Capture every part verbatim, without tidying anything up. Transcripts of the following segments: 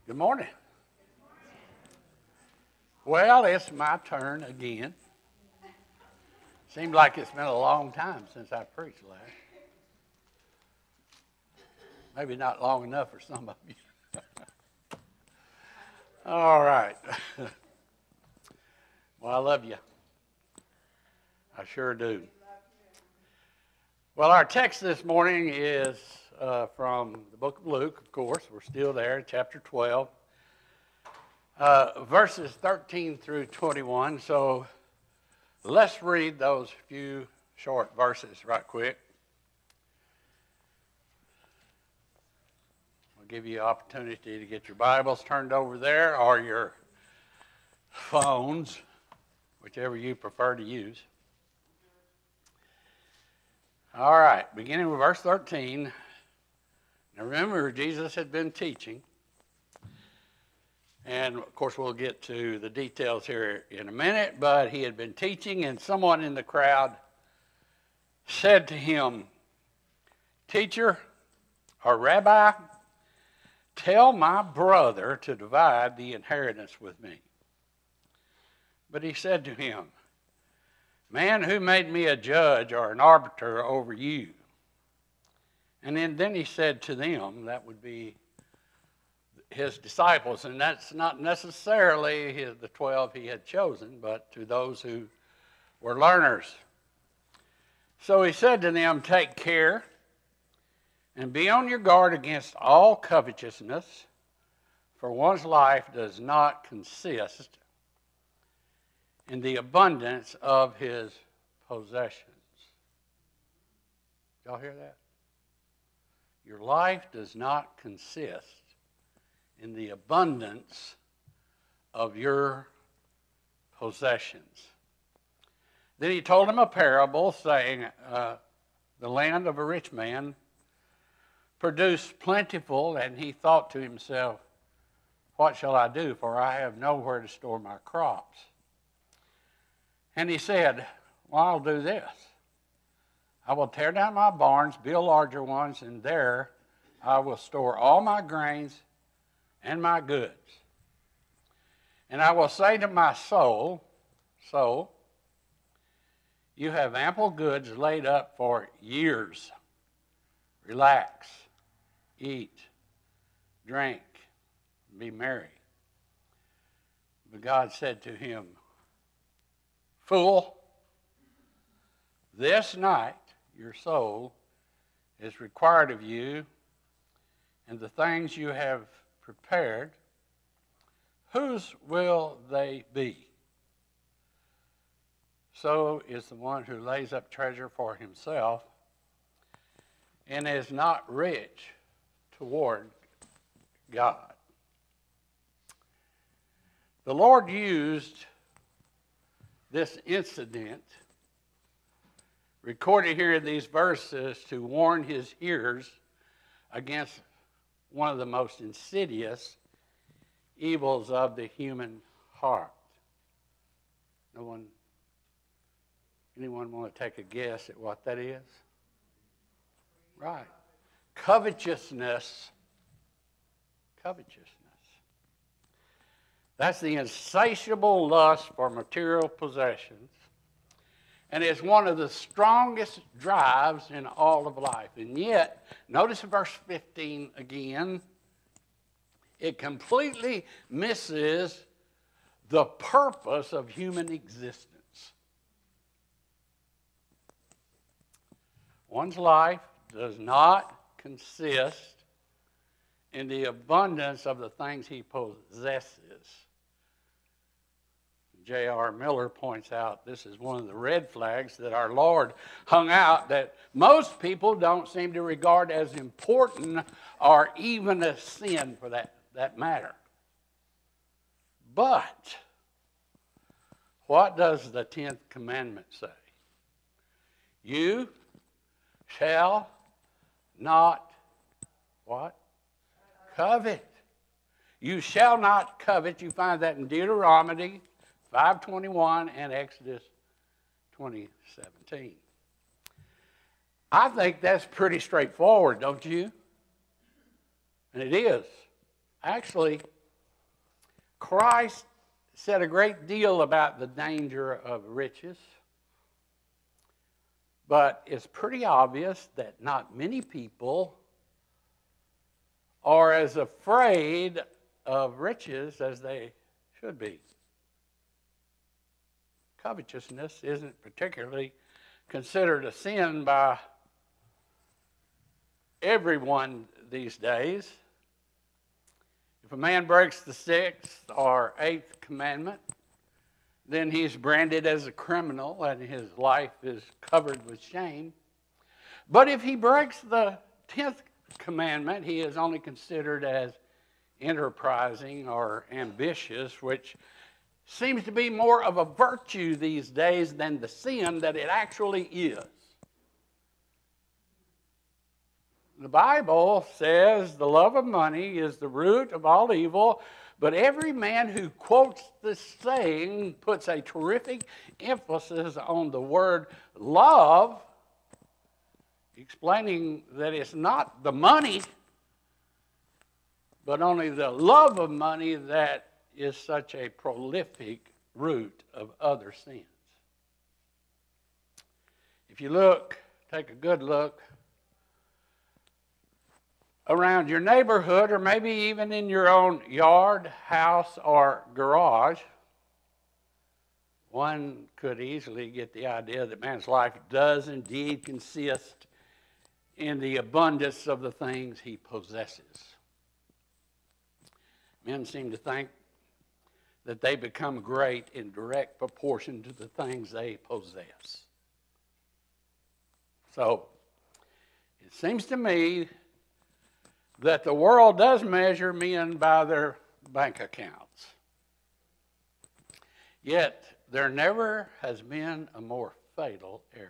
Good morning. Well, it's my turn again. Seems like it's been a long time since I preached last. Maybe not long enough for some of you. All right. Well, I love you. I sure do. Well, our text this morning is uh, from the book of Luke, of course. We're still there, chapter twelve. Uh, verses thirteen through twenty-one. So let's read those few short verses right quick. I'll give you an opportunity to get your Bibles turned over there or your phones, whichever you prefer to use. All right, beginning with verse thirteen. Now remember, Jesus had been teaching. And, of course, we'll get to the details here in a minute, but he had been teaching, and someone in the crowd said to him, "Teacher, or Rabbi, tell my brother to divide the inheritance with me." But he said to him, "Man, who made me a judge or an arbiter over you?" And then, then he said to them, that would be his disciples, and that's not necessarily his, the twelve he had chosen, but to those who were learners. So he said to them, "Take care and be on your guard against all covetousness, for one's life does not consist in the abundance of his possessions." Y'all hear that? Your life does not consist in the abundance of your possessions. Then he told him a parable, saying, uh, the land of a rich man produced plentiful, and he thought to himself, "What shall I do? For I have nowhere to store my crops." And he said, "Well, I'll do this. I will tear down my barns, build larger ones, and there I will store all my grains and my goods. And I will say to my soul, soul, you have ample goods laid up for years. Relax, eat, drink, be merry." But God said to him, "Fool, this night your soul is required of you, and the things you have prepared, whose will they be? So is the one who lays up treasure for himself and is not rich toward God." The Lord used this incident recorded here in these verses to warn his hearers against one of the most insidious evils of the human heart. No one, anyone want to take a guess at what that is? Right. Covetousness. Covetousness. That's the insatiable lust for material possessions. And it's one of the strongest drives in all of life. And yet, notice verse fifteen again. It completely misses the purpose of human existence. One's life does not consist in the abundance of the things he possesses. J R Miller points out this is one of the red flags that our Lord hung out that most people don't seem to regard as important or even a sin for that, that matter. But what does the tenth commandment say? You shall not what? Covet. You shall not covet. You find that in Deuteronomy five twenty-one and Exodus twenty seventeen. I think that's pretty straightforward, don't you? And it is. Actually, Christ said a great deal about the danger of riches, but it's pretty obvious that not many people are as afraid of riches as they should be. Covetousness isn't particularly considered a sin by everyone these days. If a man breaks the sixth or eighth commandment, then he's branded as a criminal and his life is covered with shame. But if he breaks the tenth commandment, he is only considered as enterprising or ambitious, which seems to be more of a virtue these days than the sin that it actually is. The Bible says the love of money is the root of all evil, but every man who quotes this saying puts a terrific emphasis on the word love, explaining that it's not the money, but only the love of money that is such a prolific root of other sins. If you look, take a good look around your neighborhood, or maybe even in your own yard, house, or garage, one could easily get the idea that man's life does indeed consist in the abundance of the things he possesses. Men seem to think that they become great in direct proportion to the things they possess. So, it seems to me that the world does measure men by their bank accounts. Yet, there never has been a more fatal era.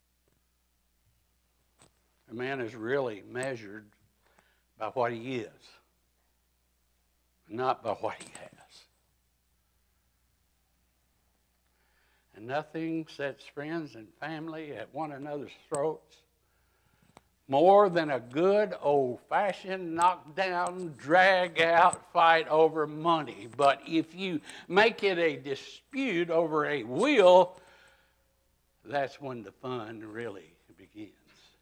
A man is really measured by what he is, not by what he has. And nothing sets friends and family at one another's throats more than a good old-fashioned knock-down, drag-out fight over money. But if you make it a dispute over a will, that's when the fun really begins.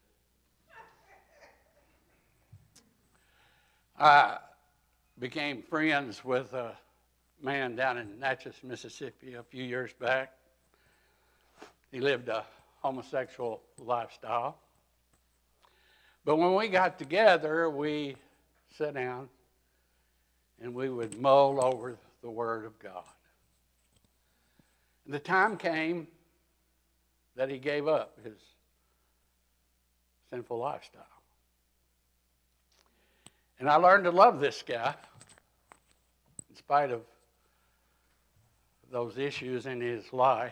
I became friends with a man down in Natchez, Mississippi a few years back. He lived a homosexual lifestyle. But when we got together, we sat down and we would mull over the Word of God. And the time came that he gave up his sinful lifestyle. And I learned to love this guy in spite of those issues in his life.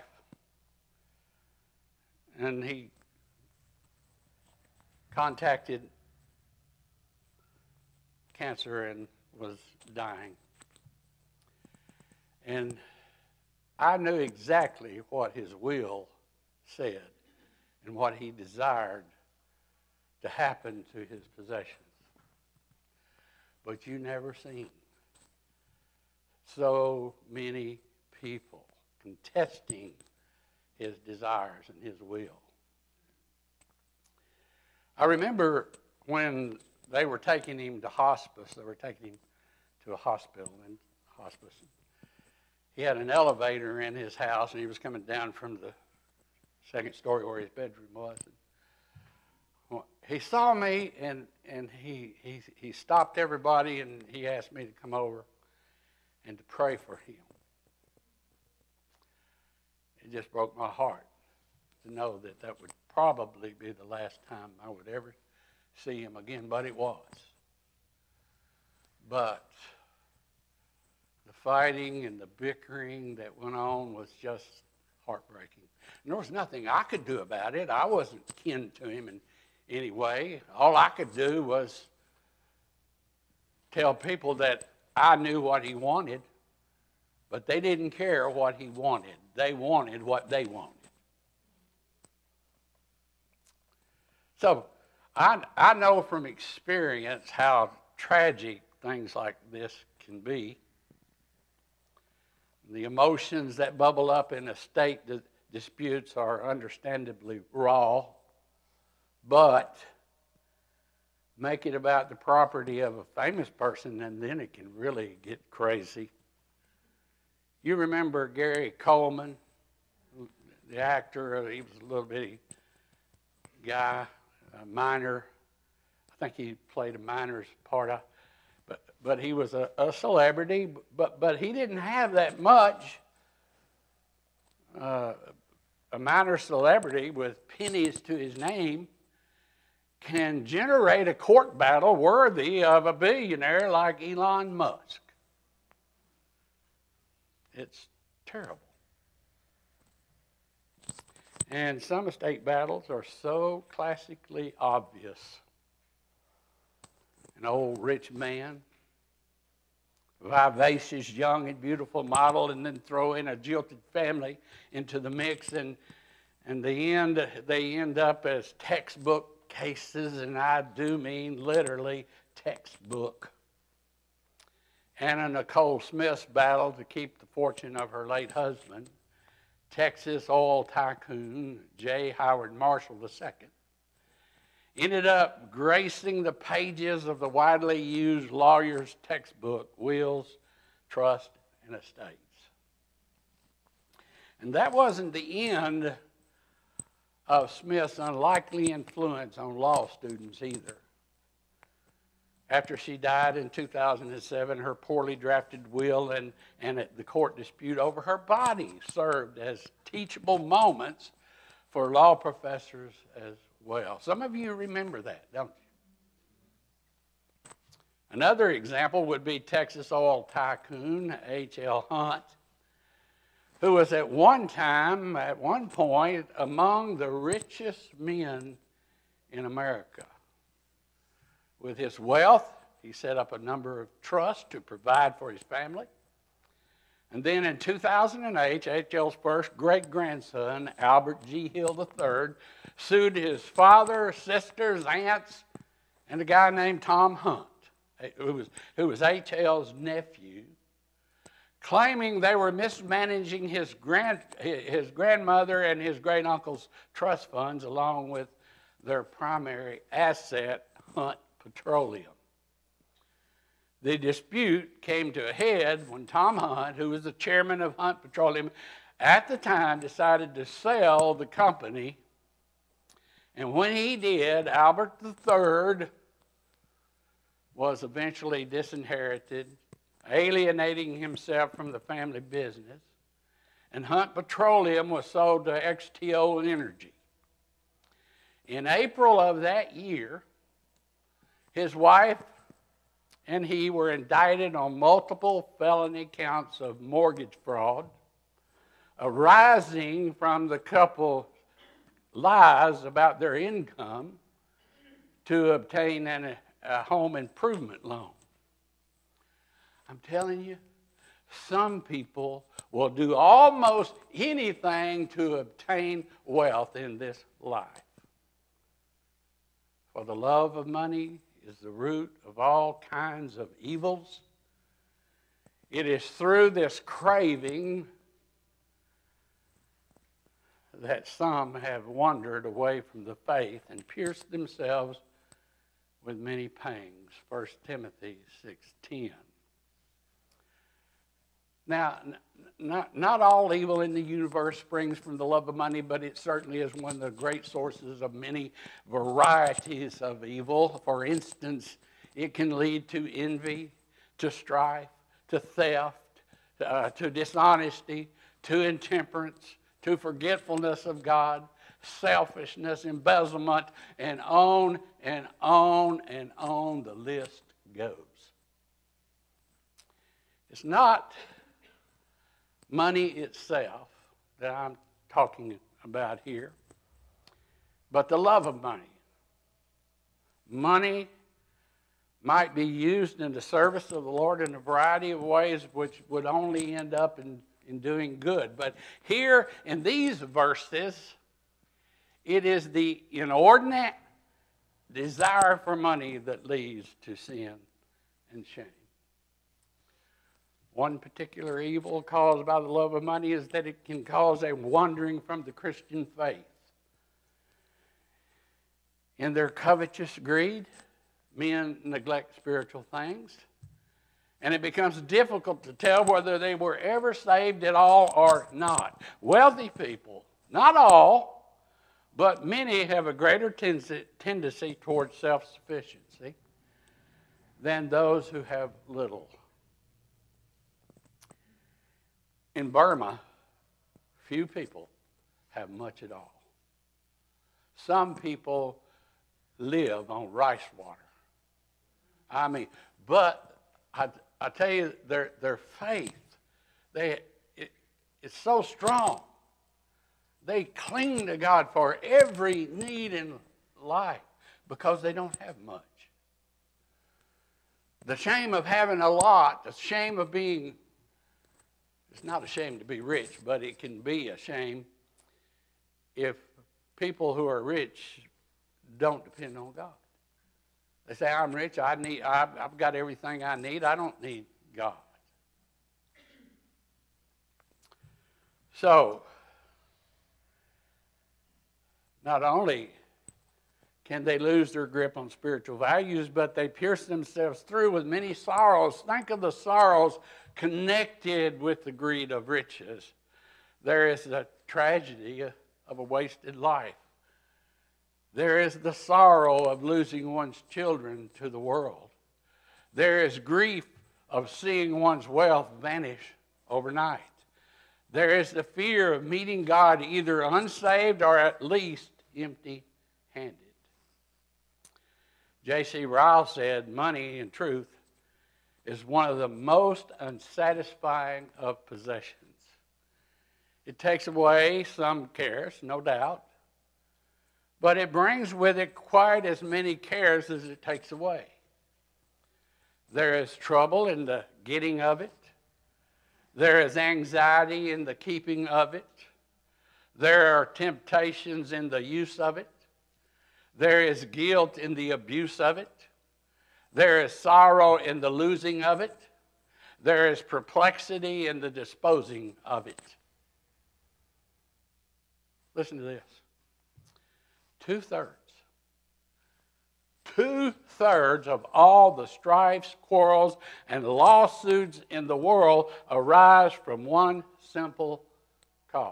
And he contacted cancer and was dying. And I knew exactly what his will said and what he desired to happen to his possessions. But you never seen so many people contesting his desires and his will. I remember when they were taking him to hospice, they were taking him to a hospital and hospice. He had an elevator in his house, and he was coming down from the second story where his bedroom was. And he saw me, and, and he, he, he stopped everybody, and he asked me to come over and to pray for him. It just broke my heart to know that that would probably be the last time I would ever see him again, but it was. But the fighting and the bickering that went on was just heartbreaking. And there was nothing I could do about it. I wasn't kin to him in any way. All I could do was tell people that I knew what he wanted, but they didn't care what he wanted. They wanted what they wanted. So I, I know from experience how tragic things like this can be. The emotions that bubble up in estate disputes are understandably raw, but make it about the property of a famous person, and then it can really get crazy. You remember Gary Coleman, the actor? He was a little bitty guy, a miner. I think he played a miner's part. Of, but but he was a, a celebrity. But but he didn't have that much. Uh, a minor celebrity with pennies to his name can generate a court battle worthy of a billionaire like Elon Musk. It's terrible. And some estate battles are so classically obvious. An old rich man, vivacious, young, and beautiful model, and then throw in a jilted family into the mix, and and the end, they end up as textbook cases, and I do mean literally textbook. Anna Nicole Smith's battle to keep the fortune of her late husband, Texas oil tycoon J. Howard Marshall the Second, ended up gracing the pages of the widely used lawyer's textbook, Wills, Trust, and Estates. And that wasn't the end of Smith's unlikely influence on law students either. After she died in two thousand seven, her poorly drafted will and, and the court dispute over her body served as teachable moments for law professors as well. Some of you remember that, don't you? Another example would be Texas oil tycoon H L Hunt, who was at one time, at one point, among the richest men in America. With his wealth, he set up a number of trusts to provide for his family. And then in two thousand eight, H L's first great-grandson, Albert G. Hill the third, sued his father, sisters, aunts, and a guy named Tom Hunt, who was, who was H L's nephew, claiming they were mismanaging his, grand, his grandmother and his great-uncle's trust funds along with their primary asset, Hunt Petroleum. The dispute came to a head when Tom Hunt, who was the chairman of Hunt Petroleum at the time, decided to sell the company. And when he did, Albert the third was eventually disinherited, alienating himself from the family business. And Hunt Petroleum was sold to X T O Energy. In April of that year, his wife and he were indicted on multiple felony counts of mortgage fraud, arising from the couple's lies about their income to obtain an, a home improvement loan. I'm telling you, some people will do almost anything to obtain wealth in this life. For the love of money is the root of all kinds of evils. It is through this craving that some have wandered away from the faith and pierced themselves with many pangs. First Timothy six ten. Now, not, not all evil in the universe springs from the love of money, but it certainly is one of the great sources of many varieties of evil. For instance, it can lead to envy, to strife, to theft, uh, to dishonesty, to intemperance, to forgetfulness of God, selfishness, embezzlement, and on and on and on the list goes. It's not money itself that I'm talking about here, but the love of money. Money might be used in the service of the Lord in a variety of ways which would only end up in, in doing good. But here in these verses, it is the inordinate desire for money that leads to sin and shame. One particular evil caused by the love of money is that it can cause a wandering from the Christian faith. In their covetous greed, men neglect spiritual things, and it becomes difficult to tell whether they were ever saved at all or not. Wealthy people, not all, but many have a greater tendency towards self-sufficiency than those who have little. In Burma, few people have much at all. Some people live on rice water. I mean, but I, I tell you, their, their faith, they, it, it's so strong. They cling to God for every need in life because they don't have much. The shame of having a lot, the shame of being, it's not a shame to be rich, but it can be a shame if people who are rich don't depend on God. They say, I'm rich, I need, I've, I've got everything I need, I don't need God. So, not only can they lose their grip on spiritual values, but they pierce themselves through with many sorrows. Think of the sorrows connected with the greed of riches. There is the tragedy of a wasted life. There is the sorrow of losing one's children to the world. There is grief of seeing one's wealth vanish overnight. There is the fear of meeting God either unsaved or at least empty-handed. J C Ryle said, money, in truth, is one of the most unsatisfying of possessions. It takes away some cares, no doubt, but it brings with it quite as many cares as it takes away. There is trouble in the getting of it. There is anxiety in the keeping of it. There are temptations in the use of it. There is guilt in the abuse of it. There is sorrow in the losing of it. There is perplexity in the disposing of it. Listen to this. Two-thirds. Two-thirds of all the strifes, quarrels, and lawsuits in the world arise from one simple cause.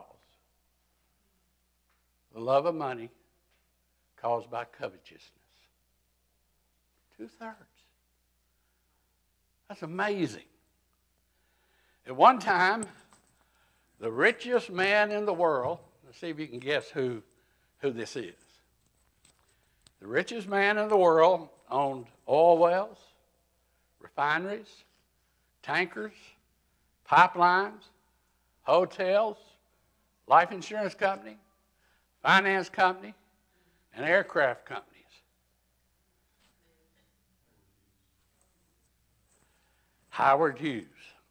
The love of money caused by covetousness. Two-thirds. That's amazing. At one time, the richest man in the world, let's see if you can guess who, who this is. The richest man in the world owned oil wells, refineries, tankers, pipelines, hotels, life insurance company, finance company, and aircraft companies. Howard Hughes.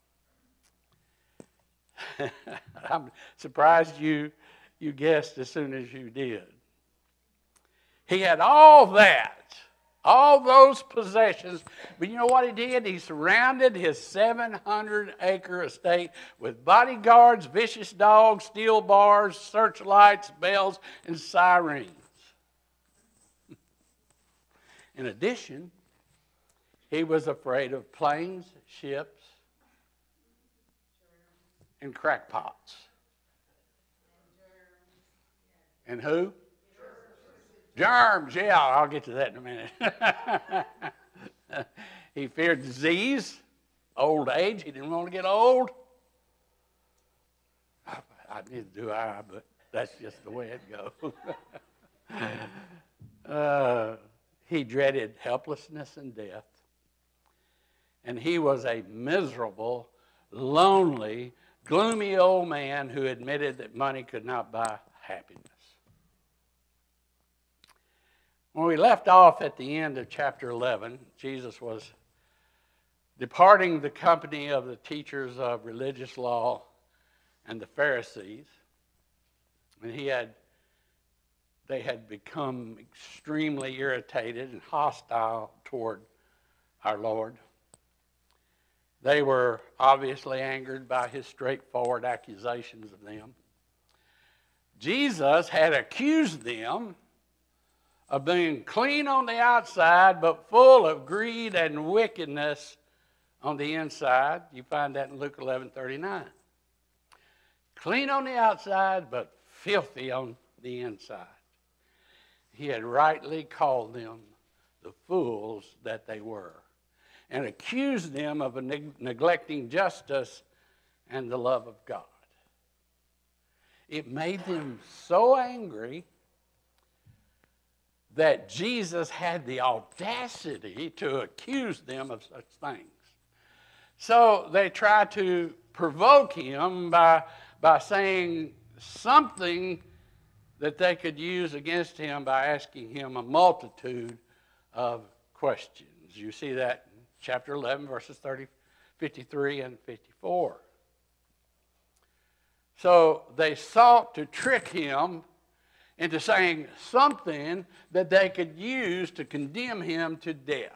I'm surprised you, you guessed as soon as you did. He had all that, all those possessions, but you know what he did? He surrounded his seven hundred acre estate with bodyguards, vicious dogs, steel bars, searchlights, bells, and sirens. In addition, he was afraid of planes, ships, and crackpots. And who? Germs, yeah, I'll get to that in a minute. He feared disease, old age. He didn't want to get old. I, I neither do I, but that's just the way it goes. uh, he dreaded helplessness and death. And he was a miserable, lonely, gloomy old man who admitted that money could not buy happiness. When we left off at the end of chapter eleven, Jesus was departing the company of the teachers of religious law and the Pharisees. And he had, they had become extremely irritated and hostile toward our Lord. They were obviously angered by his straightforward accusations of them. Jesus had accused them of being clean on the outside, but full of greed and wickedness on the inside. You find that in Luke eleven thirty-nine. Clean on the outside, but filthy on the inside. He had rightly called them the fools that they were, and accused them of neg- neglecting justice and the love of God. It made them so angry that Jesus had the audacity to accuse them of such things. So they tried to provoke him by, by saying something that they could use against him by asking him a multitude of questions. You see that in chapter eleven, verses thirty, fifty-three and fifty-four. So they sought to trick him into saying something that they could use to condemn him to death.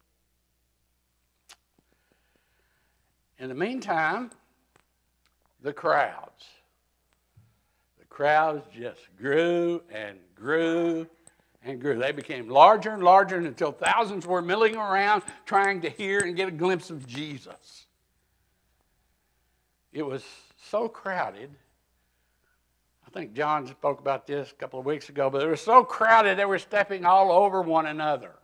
In the meantime, the crowds. The crowds just grew and grew and grew. They became larger and larger until thousands were milling around trying to hear and get a glimpse of Jesus. It was so crowded. I think John spoke about this a couple of weeks ago, but it was so crowded they were stepping all over one another.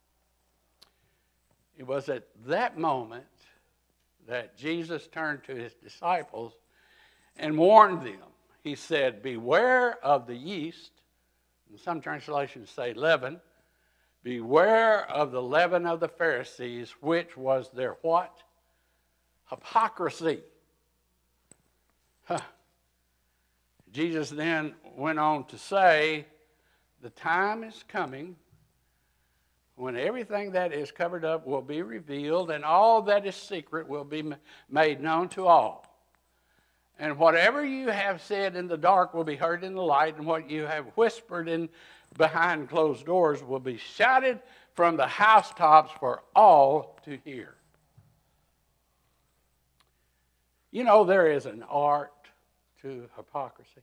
It was at that moment that Jesus turned to his disciples and warned them. He said, beware of the yeast. And some translations say leaven. Beware of the leaven of the Pharisees, which was their what? Hypocrisy. Huh. Jesus then went on to say, the time is coming when everything that is covered up will be revealed, and all that is secret will be made known to all. And whatever you have said in the dark will be heard in the light, and what you have whispered in behind closed doors will be shouted from the housetops for all to hear. You know, there is an art to hypocrisy.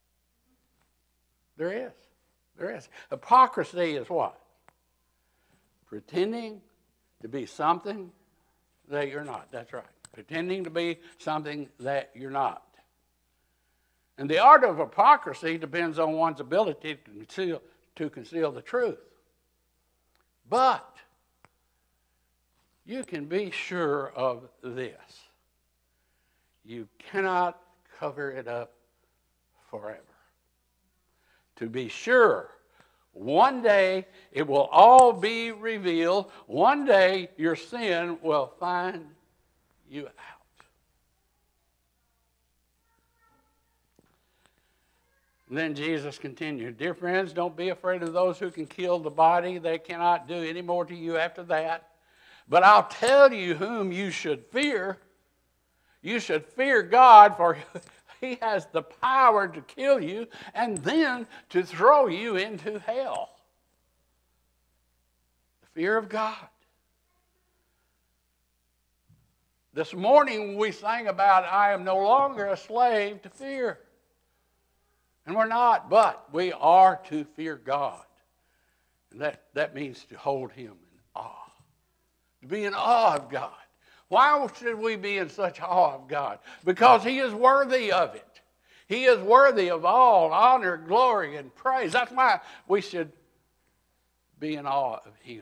There is. There is. Hypocrisy is what? Pretending to be something that you're not. That's right. Pretending to be something that you're not. And the art of hypocrisy depends on one's ability to conceal, to conceal the truth. But you can be sure of this. You cannot cover it up forever. To be sure, one day it will all be revealed. One day your sin will find you out. And then Jesus continued, dear friends, don't be afraid of those who can kill the body. They cannot do any more to you after that. But I'll tell you whom you should fear. You should fear God, for he has the power to kill you and then to throw you into hell. The fear of God. This morning we sang about, I am no longer a slave to fear. And we're not, but we are to fear God. And that, that means to hold him in awe. To be in awe of God. Why should we be in such awe of God? Because he is worthy of it. He is worthy of all honor, glory, and praise. That's why we should be in awe of him.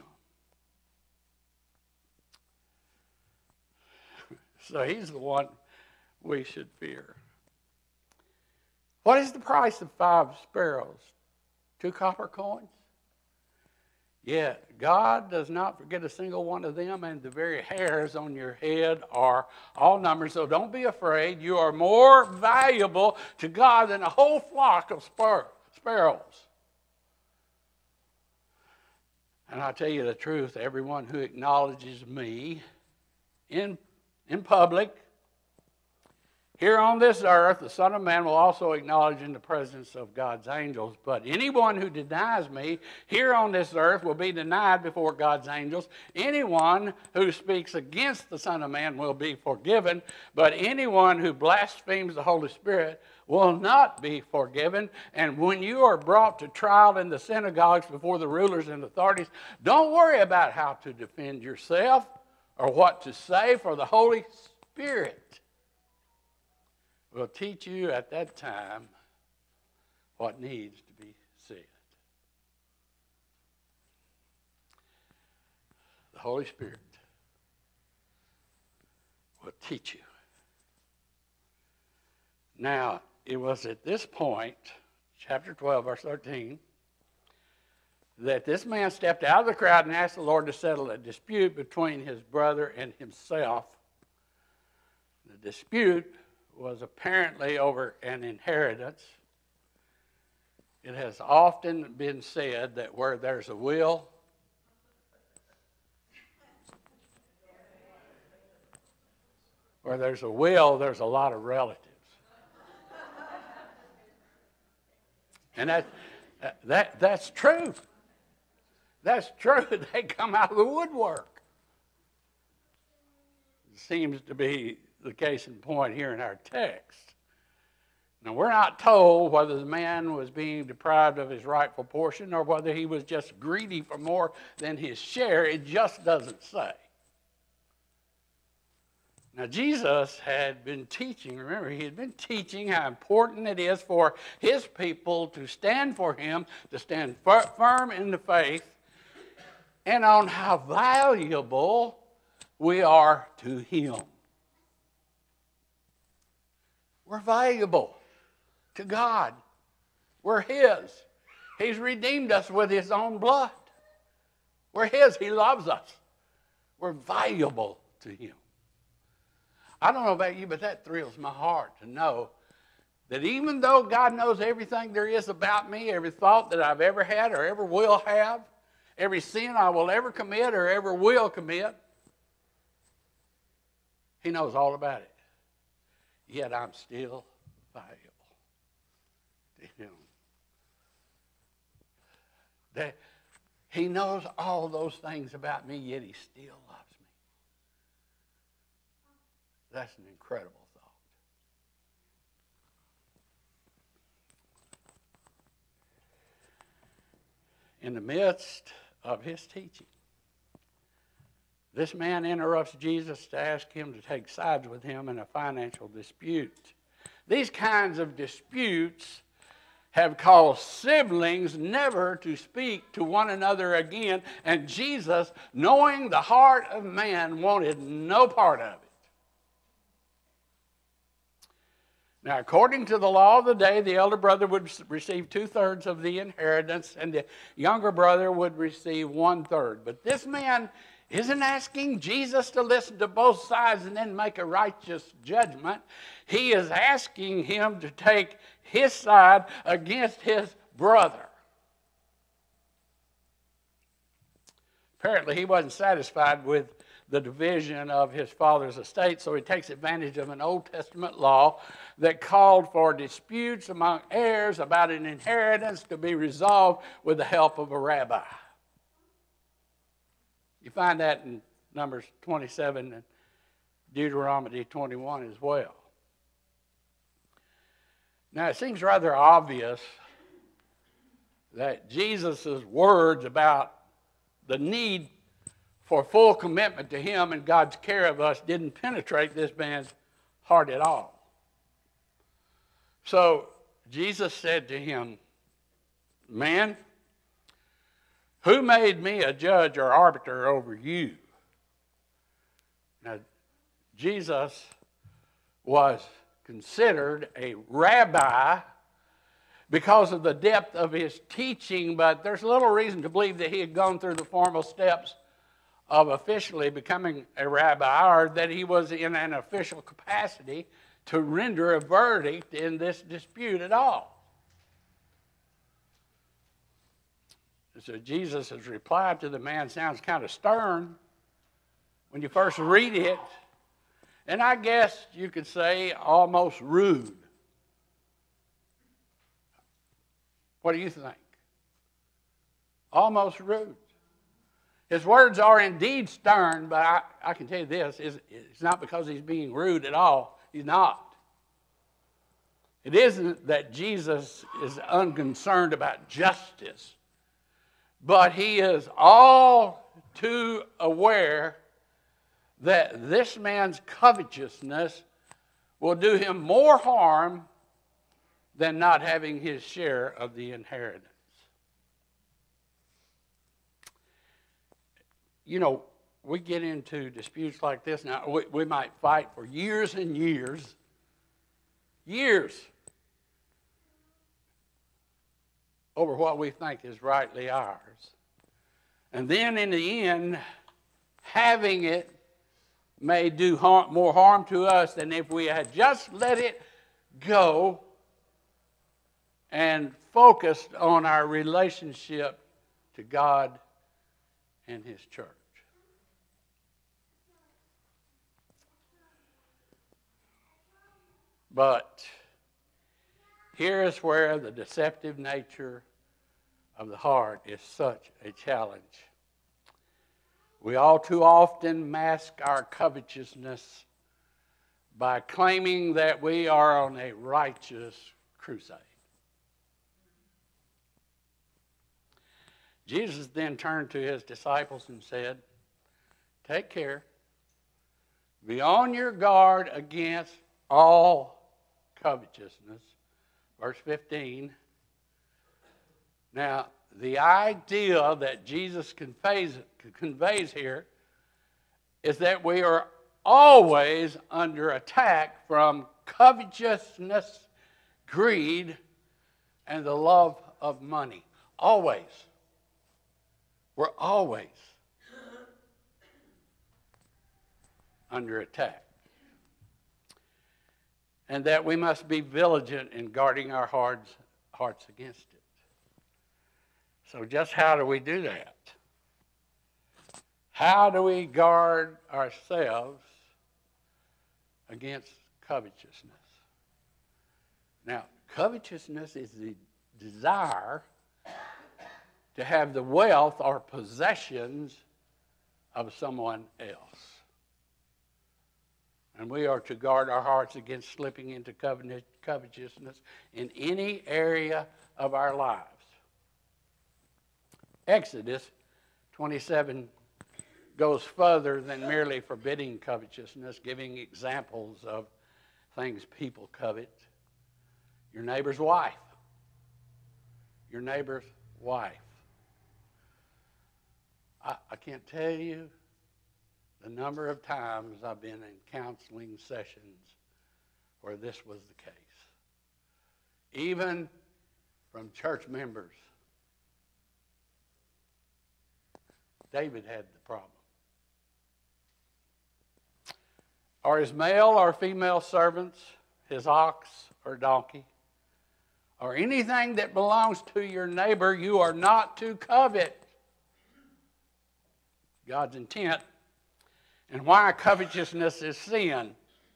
So he's the one we should fear. What is the price of five sparrows? Two copper coins? Yet God does not forget a single one of them, and the very hairs on your head are all numbered. So don't be afraid. You are more valuable to God than a whole flock of sparrows. And I tell you the truth, everyone who acknowledges me in, in public Here on this earth, the Son of Man will also acknowledge in the presence of God's angels. But anyone who denies me here on this earth will be denied before God's angels. Anyone who speaks against the Son of Man will be forgiven. But anyone who blasphemes the Holy Spirit will not be forgiven. And when you are brought to trial in the synagogues before the rulers and authorities, don't worry about how to defend yourself or what to say, for the Holy Spirit will teach you at that time what needs to be said. The Holy Spirit will teach you. Now, it was at this point, chapter twelve, verse thirteen, that this man stepped out of the crowd and asked the Lord to settle a dispute between his brother and himself. The dispute was apparently over an inheritance. It has often been said that where there's a will, where there's a will, there's a lot of relatives. And that, that, that's true. That's true. They come out of the woodwork. It seems to be the case in point here in our text. Now, we're not told whether the man was being deprived of his rightful portion or whether he was just greedy for more than his share. It just doesn't say. Now, Jesus had been teaching, remember, he had been teaching how important it is for his people to stand for him, to stand firm in the faith, and on how valuable we are to him. We're valuable to God. We're his. He's redeemed us with his own blood. We're his. He loves us. We're valuable to him. I don't know about you, but that thrills my heart to know that even though God knows everything there is about me, every thought that I've ever had or ever will have, every sin I will ever commit or ever will commit, he knows all about it. Yet I'm still valuable to him. That he knows all those things about me, yet he still loves me. That's an incredible thought. In the midst of his teaching, this man interrupts Jesus to ask him to take sides with him in a financial dispute. These kinds of disputes have caused siblings never to speak to one another again, and Jesus, knowing the heart of man, wanted no part of it. Now, according to the law of the day, the elder brother would receive two-thirds of the inheritance, and the younger brother would receive one-third. But this man isn't asking Jesus to listen to both sides and then make a righteous judgment. He is asking him to take his side against his brother. Apparently, he wasn't satisfied with the division of his father's estate, so he takes advantage of an Old Testament law that called for disputes among heirs about an inheritance to be resolved with the help of a rabbi. You find that in Numbers twenty-seven and Deuteronomy twenty-one as well. Now, it seems rather obvious that Jesus' words about the need for full commitment to him and God's care of us didn't penetrate this man's heart at all. So Jesus said to him, "Man, who made me a judge or arbiter over you?" Now, Jesus was considered a rabbi because of the depth of his teaching, but there's little reason to believe that he had gone through the formal steps of officially becoming a rabbi, or that he was in an official capacity to render a verdict in this dispute at all. So Jesus' reply to the man sounds kind of stern when you first read it. And I guess you could say almost rude. What do you think? Almost rude. His words are indeed stern, but I, I can tell you this, it's, it's not because he's being rude at all. He's not. It isn't that Jesus is unconcerned about justice, but he is all too aware that this man's covetousness will do him more harm than not having his share of the inheritance. You know, we get into disputes like this now. We, we might fight for years and years, years, over what we think is rightly ours. And then in the end, having it may do harm, more harm to us than if we had just let it go and focused on our relationship to God and His church. But here is where the deceptive nature of the heart is such a challenge. We all too often mask our covetousness by claiming that we are on a righteous crusade. Jesus then turned to his disciples and said, take care, be on your guard against all covetousness. Verse fifteen. Now, the idea that Jesus conveys, conveys here is that we are always under attack from covetousness, greed, and the love of money. Always. We're always under attack. And that we must be vigilant in guarding our hearts, hearts against it. So just how do we do that? How do we guard ourselves against covetousness? Now, covetousness is the desire to have the wealth or possessions of someone else. And we are to guard our hearts against slipping into covetousness in any area of our lives. Exodus twenty-seven goes further than merely forbidding covetousness, giving examples of things people covet. Your neighbor's wife. Your neighbor's wife. I, I can't tell you the number of times I've been in counseling sessions where this was the case. Even from church members. David had the problem. Are his male or female servants, his ox or donkey, or anything that belongs to your neighbor, you are not to covet. God's intent. And why covetousness is sin.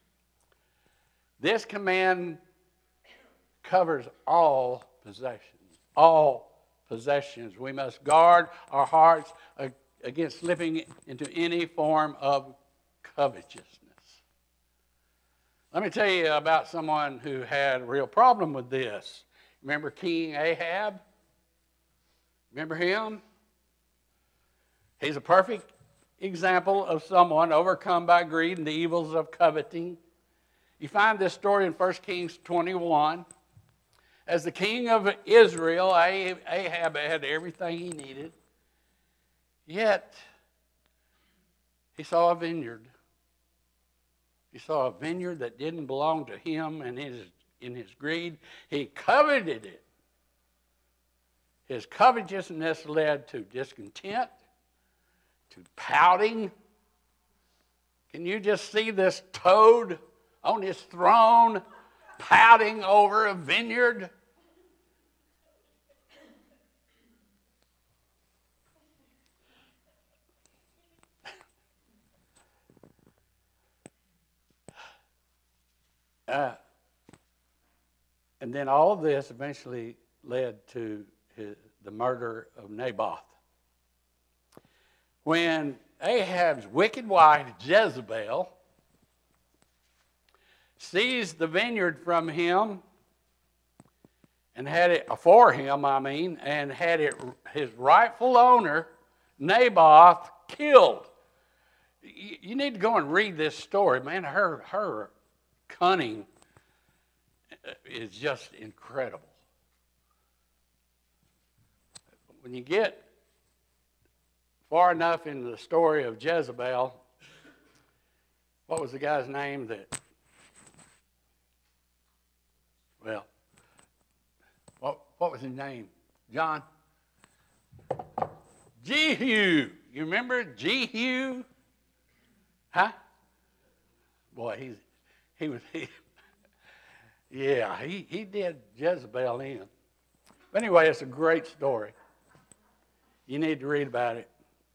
This command covers all possessions. All possessions. We must guard our hearts against slipping into any form of covetousness. Let me tell you about someone who had a real problem with this. Remember King Ahab? Remember him? He's a perfect example of someone overcome by greed and the evils of coveting. You find this story in First Kings twenty-one. As the king of Israel, Ahab had everything he needed. Yet, he saw a vineyard. He saw a vineyard that didn't belong to him, and his, in his greed, he coveted it. His covetousness led to discontent, to pouting. Can you just see this toad on his throne pouting over a vineyard? Uh, and then all of this eventually led to his, the murder of Naboth. When Ahab's wicked wife, Jezebel, seized the vineyard from him and had it, for him, I mean, and had it, his rightful owner, Naboth, killed. You, you need to go and read this story, man. Her, her cunning is just incredible. When you get far enough into the story of Jezebel, what was the guy's name that, well, what, what was his name? John? Jehu. You remember Jehu? Huh? Boy, he's, he was, he, yeah, he, he did Jezebel in. But anyway, it's a great story. You need to read about it.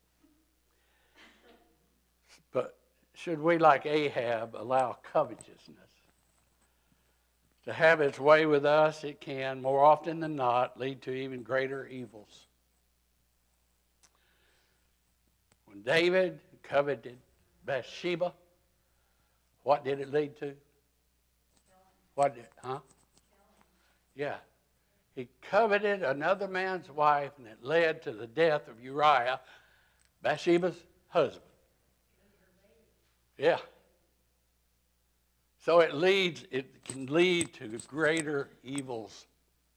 But should we, like Ahab, allow covetousness to have its way with us? It can, more often than not, lead to even greater evils. When David coveted Bathsheba, what did it lead to? What did, huh? Yeah. He coveted another man's wife, and it led to the death of Uriah, Bathsheba's husband. Yeah. So it leads, it can lead to greater evils.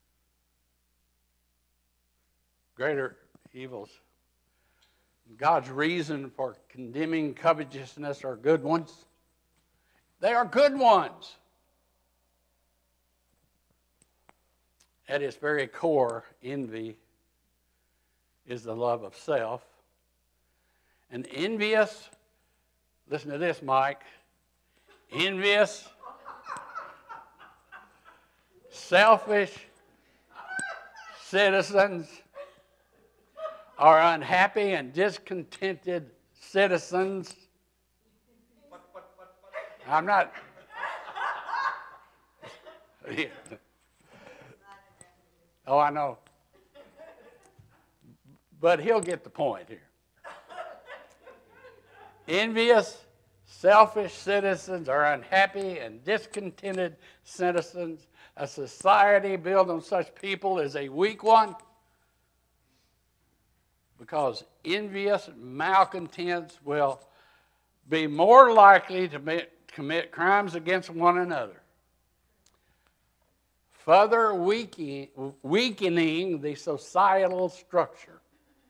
Greater evils. God's reason for condemning covetousness are good ones. They are good ones. At its very core, envy is the love of self. And envious, listen to this, Mike, envious, selfish citizens are unhappy and discontented citizens. I'm not. Yeah. Oh, I know. But he'll get the point here. Envious, selfish citizens are unhappy and discontented citizens. A society built on such people is a weak one, because envious malcontents will be more likely to commit, commit crimes against one another, further weakening, weakening the societal structure.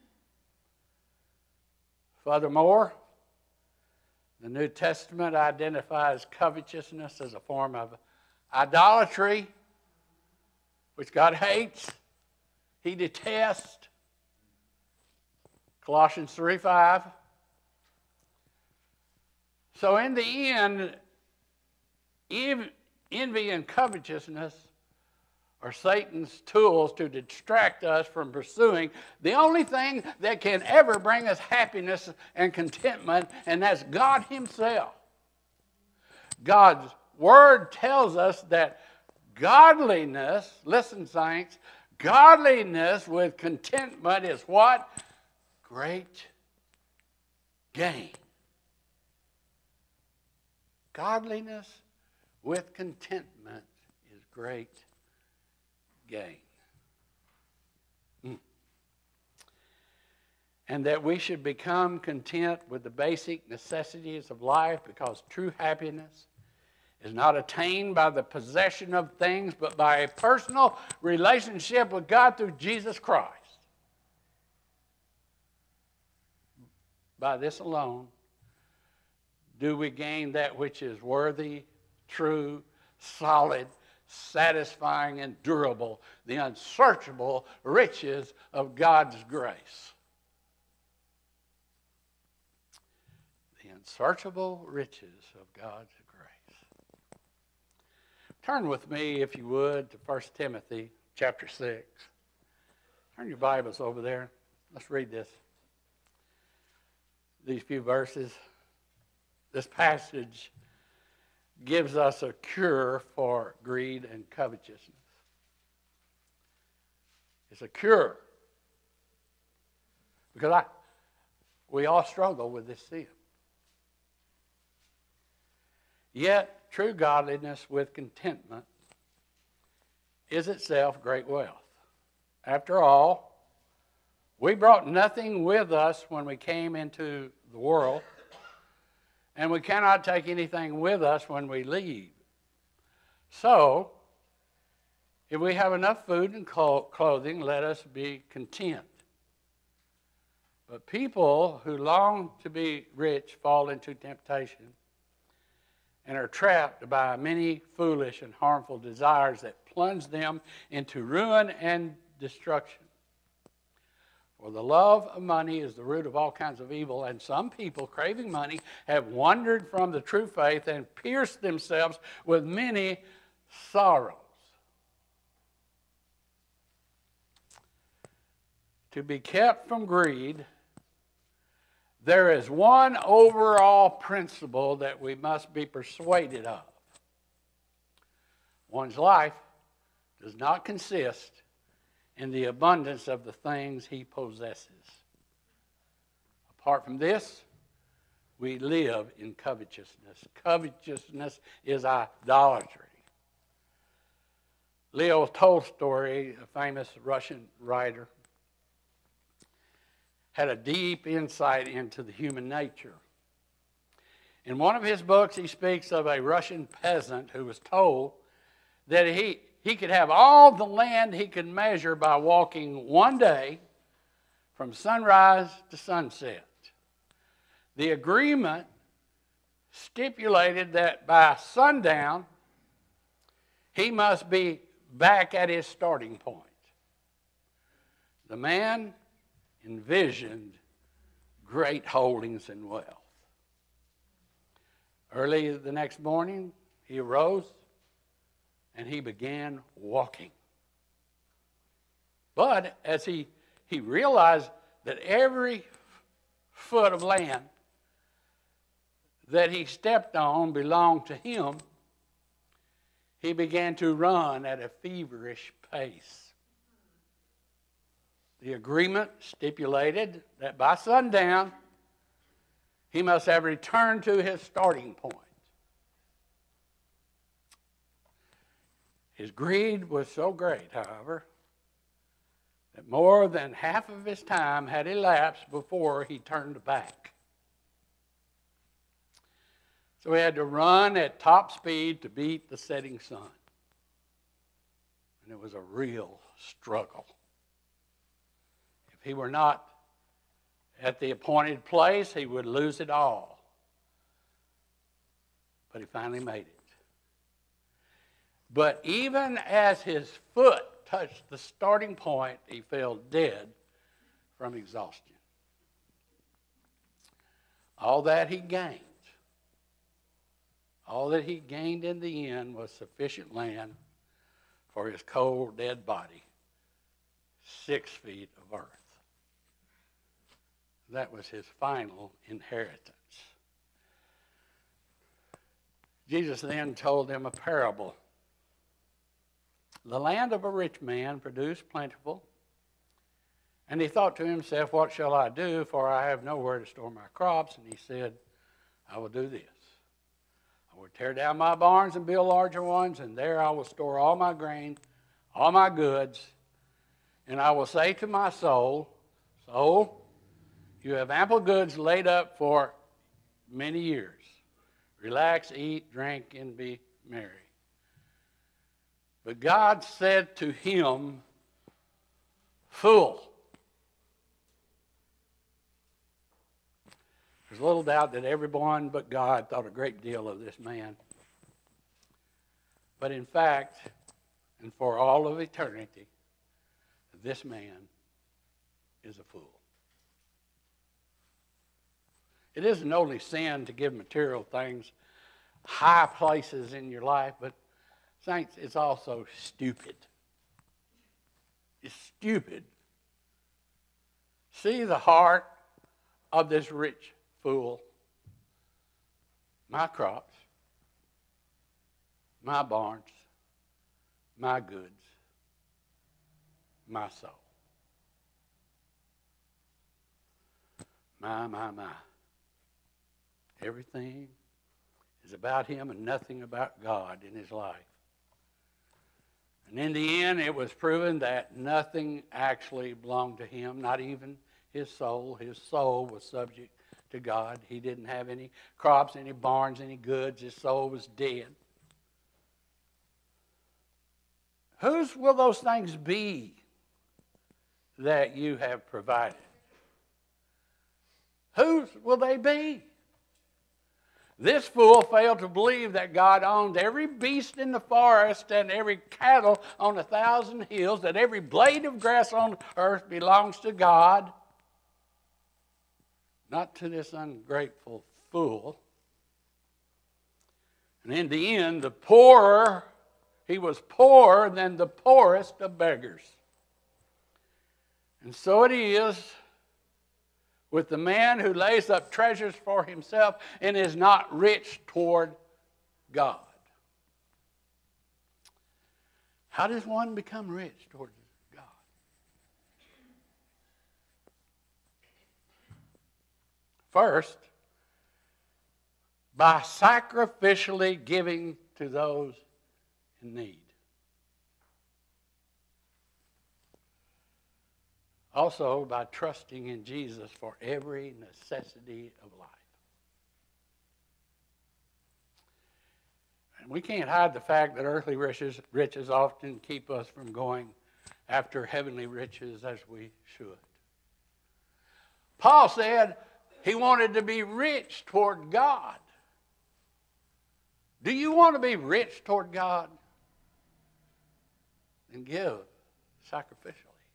Furthermore, the New Testament identifies covetousness as a form of idolatry, which God hates, He detests. Colossians three five. So in the end, envy and covetousness are Satan's tools to distract us from pursuing the only thing that can ever bring us happiness and contentment, and that's God Himself. God's Word tells us that godliness, listen, saints, godliness with contentment is what? Great gain. Godliness with contentment is great gain. Mm. And that we should become content with the basic necessities of life, because true happiness is not attained by the possession of things, but by a personal relationship with God through Jesus Christ. By this alone do we gain that which is worthy, true, solid, satisfying, and durable, the unsearchable riches of God's grace. The unsearchable riches of God's grace. Turn with me, if you would, to First Timothy chapter six. Turn your Bibles over there. Let's read this. These few verses. This passage gives us a cure for greed and covetousness. It's a cure. Because I, we all struggle with this sin. Yet, true godliness with contentment is itself great wealth. After all, we brought nothing with us when we came into the world, and we cannot take anything with us when we leave. So, if we have enough food and clothing, let us be content. But people who long to be rich fall into temptation and are trapped by many foolish and harmful desires that plunge them into ruin and destruction. For the love of money is the root of all kinds of evil, and some people, craving money, have wandered from the true faith and pierced themselves with many sorrows. To be kept from greed, there is one overall principle that we must be persuaded of. One's life does not consist in the abundance of the things he possesses. Apart from this, we live in covetousness. Covetousness is idolatry. Leo Tolstoy, a famous Russian writer, had a deep insight into the human nature. In one of his books, he speaks of a Russian peasant who was told that he, he could have all the land he could measure by walking one day from sunrise to sunset. The agreement stipulated that by sundown, he must be back at his starting point. The man envisioned great holdings and wealth. Early the next morning, he arose and he began walking. But as he, he realized that every foot of land that he stepped on belonged to him, he began to run at a feverish pace. The agreement stipulated that by sundown, he must have returned to his starting point. His greed was so great, however, that more than half of his time had elapsed before he turned back. So he had to run at top speed to beat the setting sun. And it was a real struggle. If he were not at the appointed place, he would lose it all. But he finally made it. But even as his foot touched the starting point, he fell dead from exhaustion. All that he gained, all that he gained in the end was sufficient land for his cold, dead body, six feet of earth. That was his final inheritance. Jesus then told them a parable. The land of a rich man produced plentiful, and he thought to himself, what shall I do, for I have nowhere to store my crops? And he said, I will do this. I will tear down my barns and build larger ones, and there I will store all my grain, all my goods, and I will say to my soul, soul, you have ample goods laid up for many years. Relax, eat, drink, and be merry. But God said to him, fool. There's little doubt that everyone but God thought a great deal of this man. But in fact, and for all of eternity, this man is a fool. It isn't only sin to give material things high places in your life, but saints, it's also stupid. It's stupid. See the heart of this rich fool. My crops, my barns, my goods, my soul. My, my, my. Everything is about him and nothing about God in his life. And in the end, it was proven that nothing actually belonged to him, not even his soul. His soul was subject to God. He didn't have any crops, any barns, any goods. His soul was dead. Whose will those things be that you have provided? Whose will they be? This fool failed to believe that God owned every beast in the forest and every cattle on a thousand hills, that every blade of grass on earth belongs to God, not to this ungrateful fool. And in the end, the poorer, he was poorer than the poorest of beggars. And so it is with the man who lays up treasures for himself and is not rich toward God. How does one become rich toward God? First, by sacrificially giving to those in need. Also, by trusting in Jesus for every necessity of life. And we can't hide the fact that earthly riches, riches often keep us from going after heavenly riches as we should. Paul said he wanted to be rich toward God. Do you want to be rich toward God? Then give sacrificially.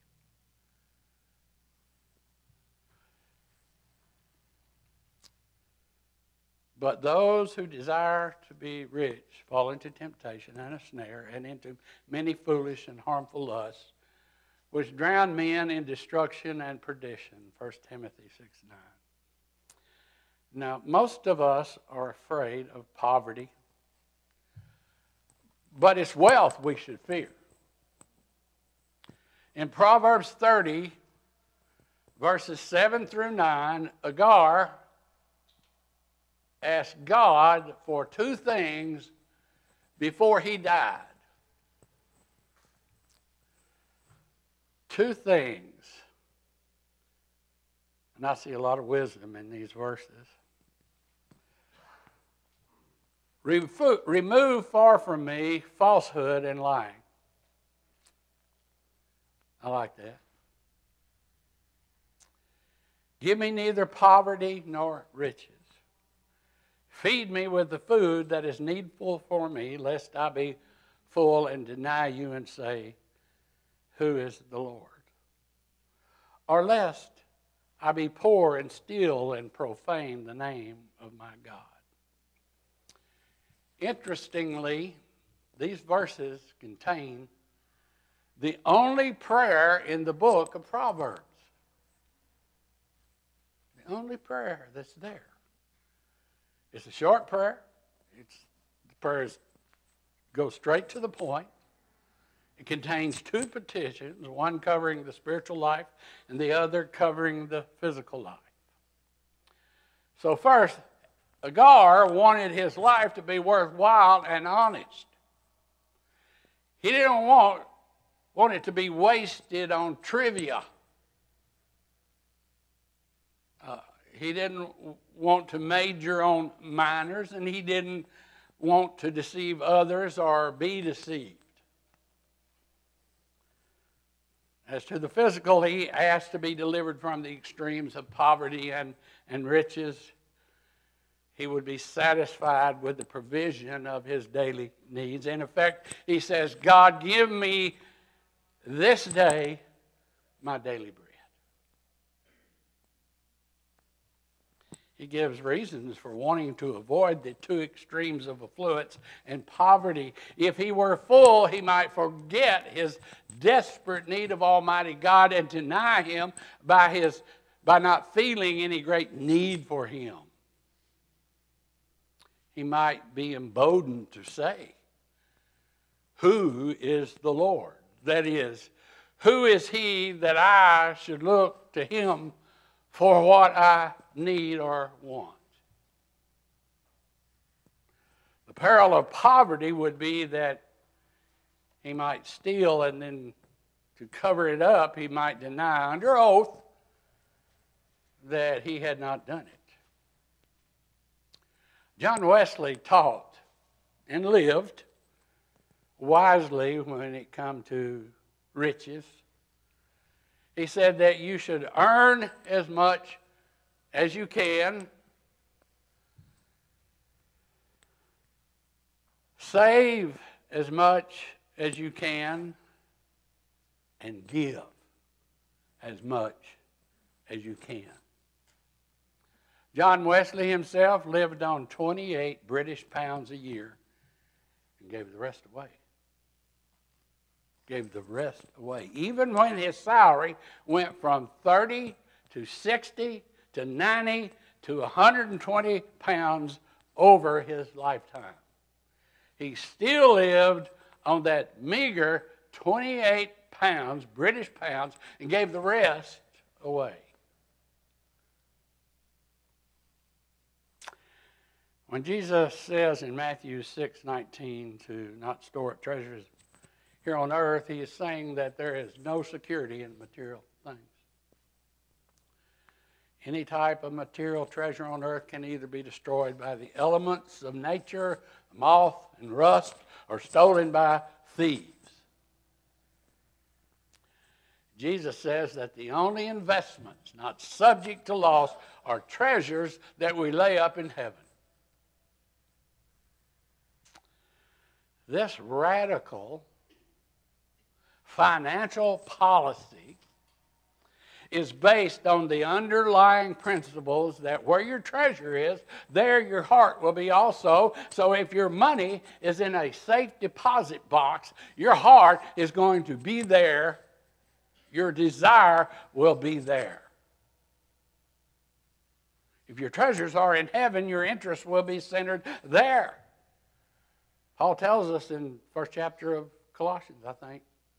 But those who desire to be rich fall into temptation and a snare and into many foolish and harmful lusts, which drown men in destruction and perdition. First Timothy six nine. Now, most of us are afraid of poverty, but it's wealth we should fear. In Proverbs thirty, verses seven through nine, Agar asked God for two things before he died. Two things. And I see a lot of wisdom in these verses. Remove far from me falsehood and lying. I like that. Give me neither poverty nor riches. Feed me with the food that is needful for me, lest I be full and deny you and say, who is the Lord? Or lest I be poor and steal and profane the name of my God. Interestingly, these verses contain the only prayer in the book of Proverbs. The only prayer that's there. It's a short prayer. It's, the prayers go straight to the point. It contains two petitions, one covering the spiritual life and the other covering the physical life. So first, Agar wanted his life to be worthwhile and honest. He didn't want, want it to be wasted on trivia. Uh, he didn't want to major on minors, and he didn't want to deceive others or be deceived. As to the physical, he asked to be delivered from the extremes of poverty and, and riches. He would be satisfied with the provision of his daily needs. In effect, he says, God, give me this day my daily bread. He gives reasons for wanting to avoid the two extremes of affluence and poverty. If he were full, he might forget his desperate need of Almighty God and deny him by, his, by not feeling any great need for him. He might be emboldened to say, who is the Lord? That is, who is he that I should look to him for what I need or want? The peril of poverty would be that he might steal, and then to cover it up, he might deny under oath that he had not done it. John Wesley taught and lived wisely when it come to riches. He said that you should earn as much as you can, save as much as you can, and give as much as you can. John Wesley himself lived on twenty-eight British pounds a year and gave the rest away. Gave the rest away. Even when his salary went from thirty to sixty to ninety to one hundred twenty pounds over his lifetime, he still lived on that meager twenty-eight pounds, British pounds, and gave the rest away. When Jesus says in Matthew six nineteen to not store up treasures here on earth, he is saying that there is no security in material things. Any type of material treasure on earth can either be destroyed by the elements of nature, moth and rust, or stolen by thieves. Jesus says that the only investments not subject to loss are treasures that we lay up in heaven. This radical financial policy is based on the underlying principles that where your treasure is, there your heart will be also. So if your money is in a safe deposit box, your heart is going to be there. Your desire will be there. If your treasures are in heaven, your interest will be centered there. Paul tells us in first chapter of Colossians, I think,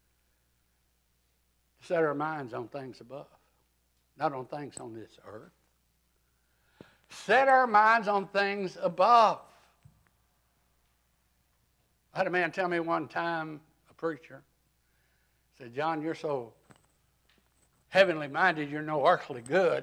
to set our minds on things above, not on things on this earth. Set our minds on things above. I had a man tell me one time, a preacher, said, John, you're so heavenly minded, you're no earthly good.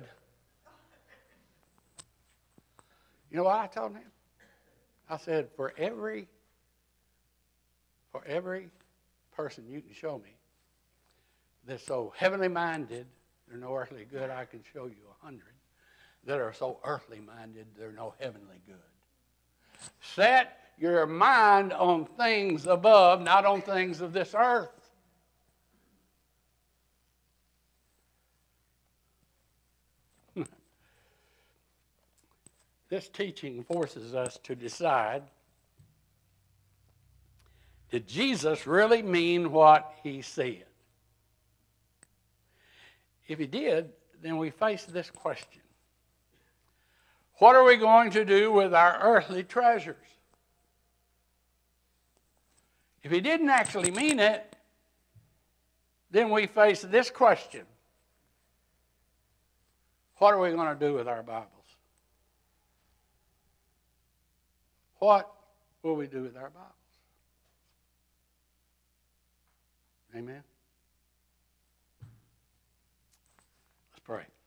You know what I told him? I said, for every, for every person you can show me that's so heavenly minded, they're no earthly good, I can show you a hundred that are so earthly minded, they're no heavenly good. Set your mind on things above, not on things of this earth. This teaching forces us to decide, did Jesus really mean what he said? If he did, then we face this question. What are we going to do with our earthly treasures? If he didn't actually mean it, then we face this question. What are we going to do with our Bibles? What will we do with our Bibles? Amen? Let's pray.